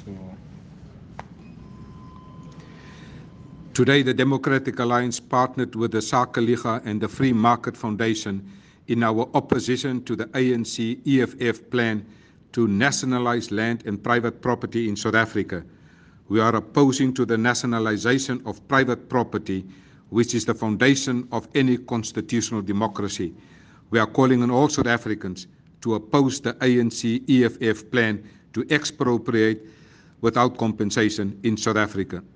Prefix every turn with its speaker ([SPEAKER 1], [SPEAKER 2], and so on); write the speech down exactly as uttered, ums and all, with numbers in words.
[SPEAKER 1] So
[SPEAKER 2] Today, the Democratic Alliance partnered with the Sakeliga and the Free Market Foundation in our opposition to the A N C E F F plan to nationalize land and private property in South Africa. We are opposing to the nationalization of private property, which is the foundation of any constitutional democracy. We are calling on all South Africans to oppose the A N C E F F plan to expropriate without compensation in South Africa.